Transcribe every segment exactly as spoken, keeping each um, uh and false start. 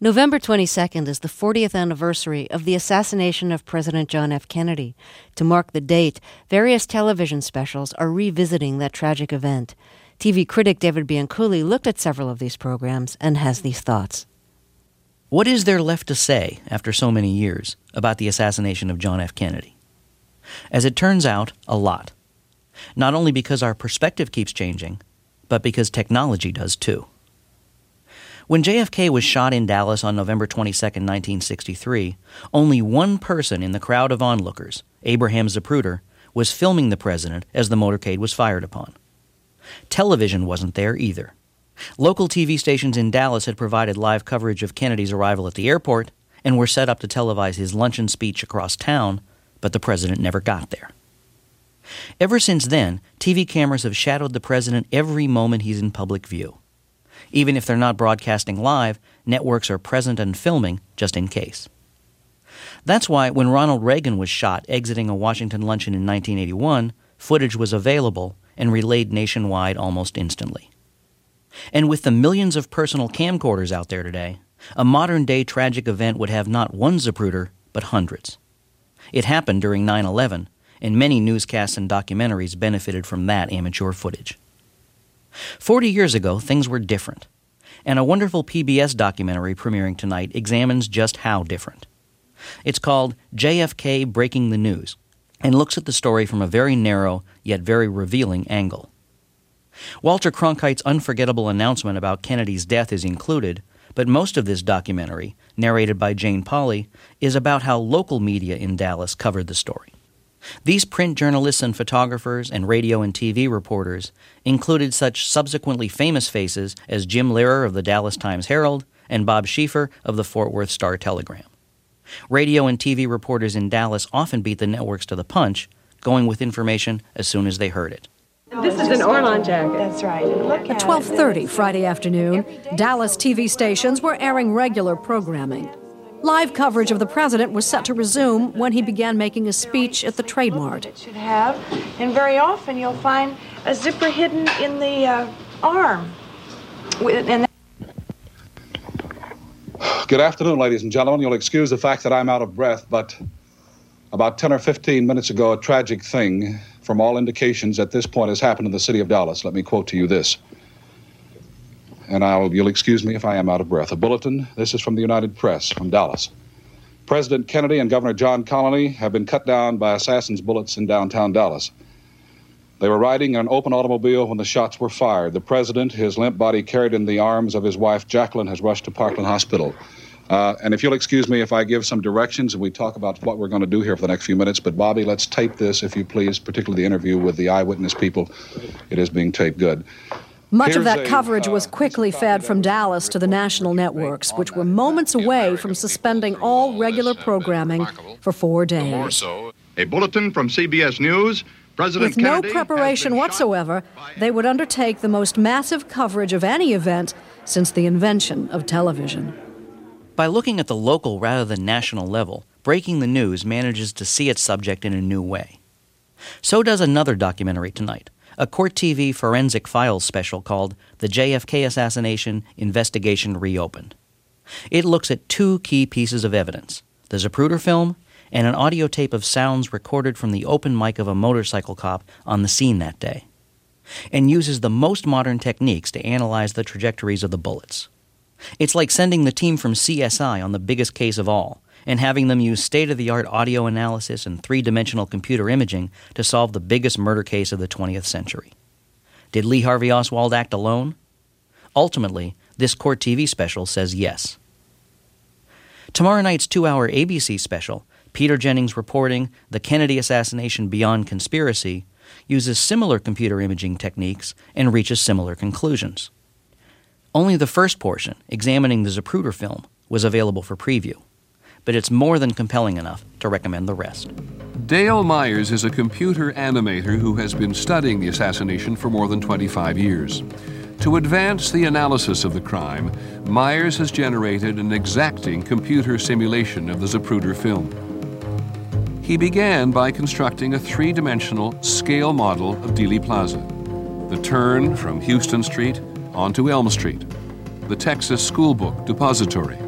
November twenty-second is the fortieth anniversary of the assassination of President John F. Kennedy. To mark the date, various television specials are revisiting that tragic event. T V critic David Bianculli looked at several of these programs and has these thoughts. What is there left to say, after so many years, about the assassination of John F. Kennedy? As it turns out, a lot. Not only because our perspective keeps changing, but because technology does too. When J F K was shot in Dallas on November twenty-second, nineteen sixty-three, only one person in the crowd of onlookers, Abraham Zapruder, was filming the president as the motorcade was fired upon. Television wasn't there either. Local T V stations in Dallas had provided live coverage of Kennedy's arrival at the airport and were set up to televise his luncheon speech across town, but the president never got there. Ever since then, T V cameras have shadowed the president every moment he's in public view. Even if they're not broadcasting live, networks are present and filming just in case. That's why when Ronald Reagan was shot exiting a Washington luncheon in nineteen eighty-one, footage was available and relayed nationwide almost instantly. And with the millions of personal camcorders out there today, a modern-day tragic event would have not one Zapruder, but hundreds. It happened during nine eleven, and many newscasts and documentaries benefited from that amateur footage. Forty years ago, things were different, and a wonderful P B S documentary premiering tonight examines just how different. It's called J F K Breaking the News, and looks at the story from a very narrow, yet very revealing angle. Walter Cronkite's unforgettable announcement about Kennedy's death is included, but most of this documentary, narrated by Jane Pauley, is about how local media in Dallas covered the story. These print journalists and photographers and radio and T V reporters included such subsequently famous faces as Jim Lehrer of the Dallas Times-Herald and Bob Schieffer of the Fort Worth Star-Telegram. Radio and T V reporters in Dallas often beat the networks to the punch, going with information as soon as they heard it. This is an Orlon jacket. That's right. Look At twelve thirty Friday afternoon, Dallas T V stations were airing regular programming. Live coverage of the president was set to resume when he began making a speech at the Trade Mart. It should have, and very often you'll find a zipper hidden in the uh, arm. And Good afternoon, ladies and gentlemen. You'll excuse the fact that I'm out of breath, but about ten or fifteen minutes ago, a tragic thing, from all indications at this point, has happened in the city of Dallas. Let me quote to you this. And I'll, you'll excuse me if I am out of breath. A bulletin. This is from the United Press, from Dallas. President Kennedy and Governor John Connally have been cut down by assassins' bullets in downtown Dallas. They were riding in an open automobile when the shots were fired. The president, his limp body carried in the arms of his wife, Jacqueline, has rushed to Parkland Hospital. Uh, and if you'll excuse me if I give some directions and we talk about what we're going to do here for the next few minutes, but Bobby, let's tape this, if you please, particularly the interview with the eyewitness people. It is being taped good. Much Here's of that a, coverage uh, was quickly fed from Dallas to the national networks, which were moments away from suspending all regular programming for four days. A bulletin from C B S News. President With no Kennedy preparation whatsoever, they would undertake the most massive coverage of any event since the invention of television. By looking at the local rather than national level, Breaking the News manages to see its subject in a new way. So does another documentary tonight, a Court T V Forensic Files special called The J F K Assassination Investigation Reopened. It looks at two key pieces of evidence, the Zapruder film and an audio tape of sounds recorded from the open mic of a motorcycle cop on the scene that day, and uses the most modern techniques to analyze the trajectories of the bullets. It's like sending the team from C S I on the biggest case of all and having them use state-of-the-art audio analysis and three-dimensional computer imaging to solve the biggest murder case of the twentieth century. Did Lee Harvey Oswald act alone? Ultimately, this Court T V special says yes. Tomorrow night's two-hour A B C special, Peter Jennings reporting The Kennedy Assassination Beyond Conspiracy, uses similar computer imaging techniques and reaches similar conclusions. Only the first portion, examining the Zapruder film, was available for preview, but it's more than compelling enough to recommend the rest. Dale Myers is a computer animator who has been studying the assassination for more than twenty-five years. To advance the analysis of the crime, Myers has generated an exacting computer simulation of the Zapruder film. He began by constructing a three-dimensional scale model of Dealey Plaza, the turn from Houston Street onto Elm Street, the Texas School Book Depository,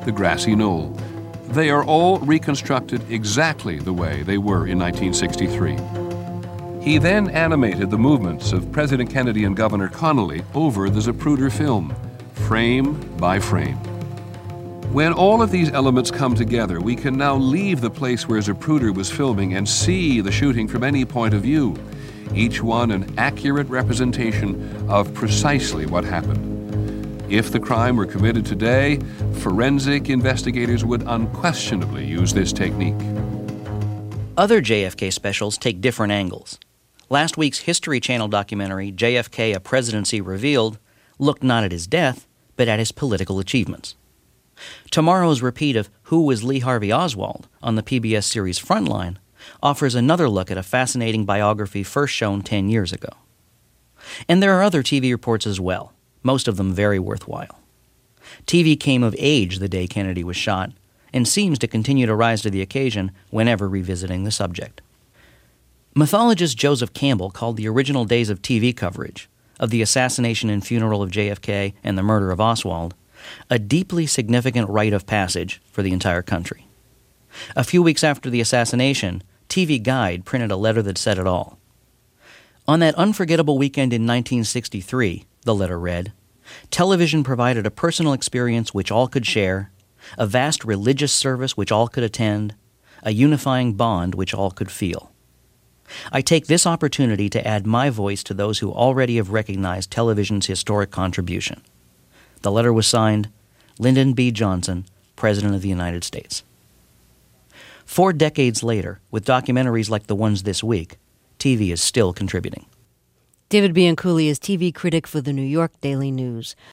the grassy knoll. They are all reconstructed exactly the way they were in nineteen sixty-three. He then animated the movements of President Kennedy and Governor Connolly over the Zapruder film, frame by frame. When all of these elements come together, we can now leave the place where Zapruder was filming and see the shooting from any point of view, each one an accurate representation of precisely what happened. If the crime were committed today, forensic investigators would unquestionably use this technique. Other J F K specials take different angles. Last week's History Channel documentary, J F K, A Presidency Revealed, looked not at his death, but at his political achievements. Tomorrow's repeat of Who Was Lee Harvey Oswald on the P B S series Frontline offers another look at a fascinating biography first shown ten years ago. And there are other T V reports as well, most of them very worthwhile. T V came of age the day Kennedy was shot, and seems to continue to rise to the occasion whenever revisiting the subject. Mythologist Joseph Campbell called the original days of T V coverage of the assassination and funeral of J F K and the murder of Oswald a deeply significant rite of passage for the entire country. A few weeks after the assassination, T V Guide printed a letter that said it all. On that unforgettable weekend in nineteen sixty-three, the letter read, television provided a personal experience which all could share, a vast religious service which all could attend, a unifying bond which all could feel. I take this opportunity to add my voice to those who already have recognized television's historic contribution. The letter was signed, Lyndon B. Johnson, President of the United States. Four decades later, with documentaries like the ones this week, T V is still contributing. David Bianculli is T V critic for the New York Daily News.